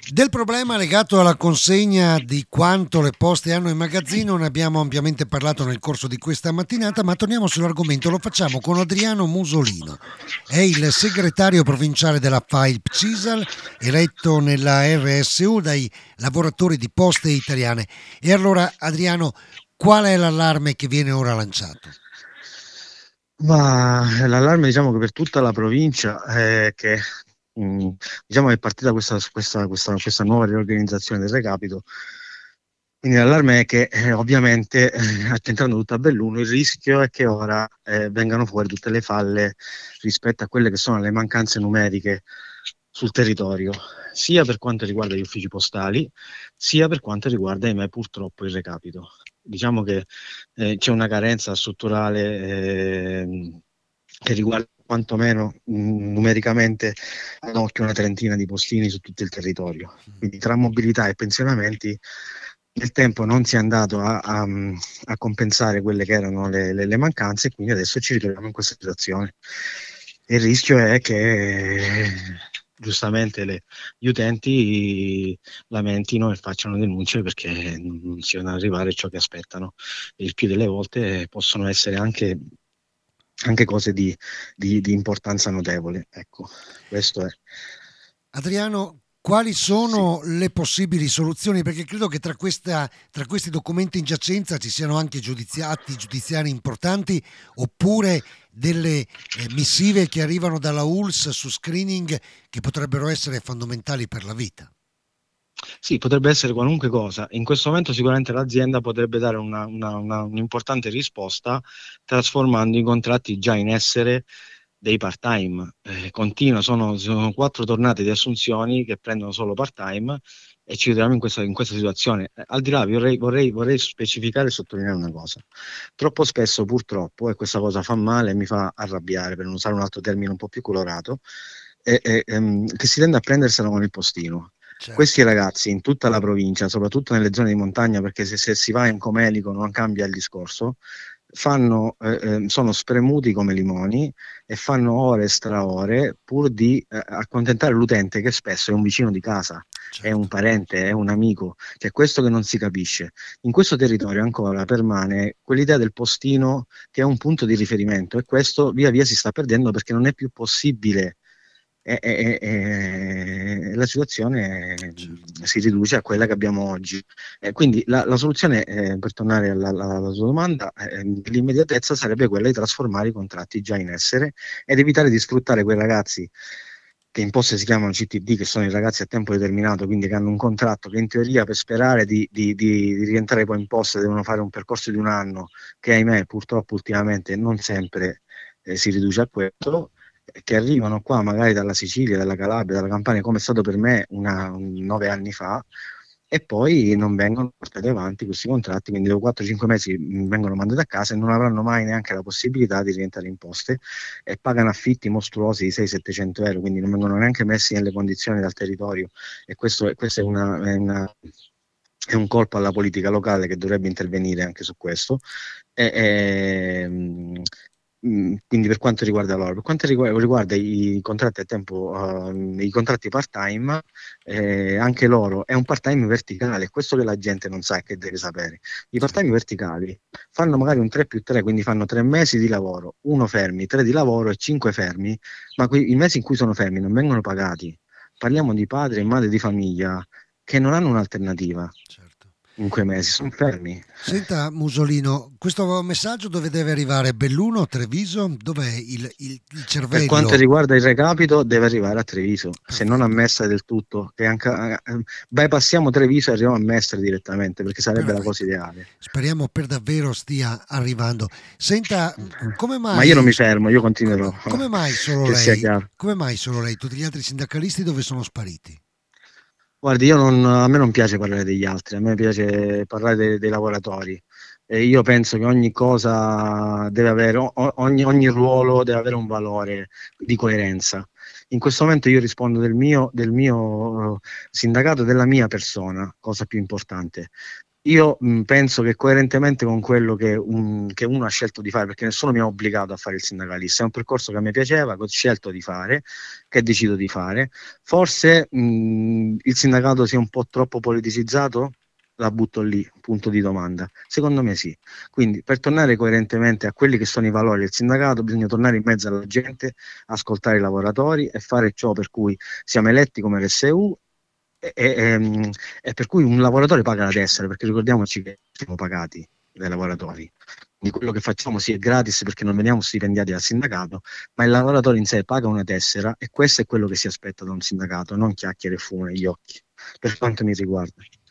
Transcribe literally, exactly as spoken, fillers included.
Del problema legato alla consegna di quanto le poste hanno in magazzino ne abbiamo ampiamente parlato nel corso di questa mattinata, ma torniamo sull'argomento, lo facciamo con Adriano Musolino. È il segretario provinciale della F A I P CISAL, eletto nella R S U dai lavoratori di Poste Italiane. E allora, Adriano, qual è l'allarme che viene ora lanciato? Ma l'allarme, diciamo che per tutta la provincia è che mh, diciamo che è partita questa, questa, questa, questa nuova riorganizzazione del recapito. Quindi l'allarme è che eh, ovviamente eh, attentando tutto a Belluno, il rischio è che ora eh, vengano fuori tutte le falle rispetto a quelle che sono le mancanze numeriche sul territorio, sia per quanto riguarda gli uffici postali, sia per quanto riguarda, ahimè, purtroppo il recapito. Diciamo che eh, c'è una carenza strutturale eh, che riguarda quantomeno mh, numericamente ad occhio una trentina di postini su tutto il territorio. Quindi tra mobilità e pensionamenti nel tempo non si è andato a, a, a compensare quelle che erano le, le, le mancanze, e quindi adesso ci ritroviamo in questa situazione. E il rischio è che giustamente le, gli utenti lamentino e facciano denunce perché non siano arrivare a ciò che aspettano. E il più delle volte possono essere anche, anche cose di, di, di importanza notevole. Ecco, questo è. Adriano, quali Sì. sono le possibili soluzioni? Perché credo che tra, questa, tra questi documenti in giacenza ci siano anche giudizi- atti giudiziari importanti oppure delle eh, missive che arrivano dalla U L S su screening che potrebbero essere fondamentali per la vita. Sì, potrebbe essere qualunque cosa. In questo momento sicuramente l'azienda potrebbe dare una- una- una- un'importante risposta trasformando i contratti già in essere dei part-time. Eh, continua, sono, sono quattro tornate di assunzioni che prendono solo part-time e ci troviamo in questa, in questa situazione. Eh, al di là, vorrei, vorrei, vorrei specificare e sottolineare una cosa. Troppo spesso, purtroppo, e questa cosa fa male e mi fa arrabbiare, per non usare un altro termine un po' più colorato, è- è- ehm, che si tende a prendersela con il postino. Certo. Questi ragazzi in tutta la provincia, soprattutto nelle zone di montagna, perché se, se si va in Comelico non cambia il discorso, fanno, eh, eh, sono spremuti come limoni e fanno ore e straore pur di eh, accontentare l'utente che spesso è un vicino di casa, è un Certo. parente, è un amico, che è questo che non si capisce. In questo territorio ancora permane quell'idea del postino che è un punto di riferimento e questo via via si sta perdendo perché non è più possibile e, e- e- la situazione Certo. mh, si riduce a quella che abbiamo oggi. Eh, quindi la, la soluzione, eh, per tornare alla, alla- alla tua domanda, eh, l'immediatezza sarebbe quella di trasformare i contratti già in essere ed evitare di sfruttare quei ragazzi che in poste si chiamano C T D, che sono i ragazzi a tempo determinato, quindi che hanno un contratto che in teoria per sperare di, di- di- di rientrare poi in poste devono fare un percorso di un anno, che ahimè purtroppo ultimamente non sempre eh, si riduce a questo, che arrivano qua magari dalla Sicilia, dalla Calabria, dalla Campania, come è stato per me una, un, nove anni fa, e poi non vengono portati avanti questi contratti, quindi dopo quattro cinque mesi mh, vengono mandati a casa e non avranno mai neanche la possibilità di rientrare in poste e pagano affitti mostruosi di seicento settecento euro, quindi non vengono neanche messi nelle condizioni dal territorio e questo, è- questo è, una, è una- è un colpo alla politica locale che dovrebbe intervenire anche su questo. E, e, mh, mh, quindi per quanto riguarda loro, per quanto riguarda, riguarda i contratti a tempo, ehm, i contratti part-time, eh, anche loro è un part-time verticale, è questo che la gente non sa e che deve sapere. I part-time Certo. verticali fanno magari un tre più tre, quindi fanno tre mesi di lavoro, uno fermi, tre di lavoro e cinque fermi, ma que- i mesi in cui sono fermi non vengono pagati. Parliamo di padri e madri di famiglia che non hanno un'alternativa Certo. in quei mesi, sono fermi. Senta Musolino, questo messaggio dove deve arrivare? Belluno, Treviso? Dov'è il, il- il Per quanto cervello? riguarda il recapito, deve arrivare a Treviso, se non a Perfetto, Mestre del tutto, che anche, eh, bypassiamo Treviso e arriviamo a Mestre direttamente, perché sarebbe la cosa perfetto. ideale. Speriamo per davvero stia arrivando. Senta, come Ma io non mai, mi fermo, io continuerò, come, come mai solo che sia lei? chiaro. Come mai solo lei? Tutti gli altri sindacalisti dove sono spariti? Guardi, io non- a me non piace parlare degli altri, a me piace parlare dei, dei lavoratori. E io penso che ogni cosa deve avere, o- ogni, ogni ruolo deve avere un valore di coerenza. In questo momento io rispondo del mio, del mio eh, sindacato, della mia persona, cosa più importante. Io mh, penso che coerentemente con quello che, un- che uno ha scelto di fare, perché nessuno mi ha obbligato a fare il sindacalista, è un percorso che a me piaceva, che ho scelto di fare, che decido di fare. Forse mh, il sindacato sia un po' troppo politicizzato, la butto lì, punto di domanda. Secondo me sì. Quindi per tornare coerentemente a quelli che sono i valori del sindacato, bisogna tornare in mezzo alla gente, ascoltare i lavoratori e fare ciò per cui siamo eletti come R S U e, e- ehm, e per cui un lavoratore paga la tessera, perché ricordiamoci che siamo pagati dai lavoratori. Quindi quello che facciamo sì è gratis perché non veniamo stipendiati dal sindacato, ma il lavoratore in sé paga una tessera e questo è quello che si aspetta da un sindacato, non chiacchiere e fumo negli occhi, per quanto mi riguarda.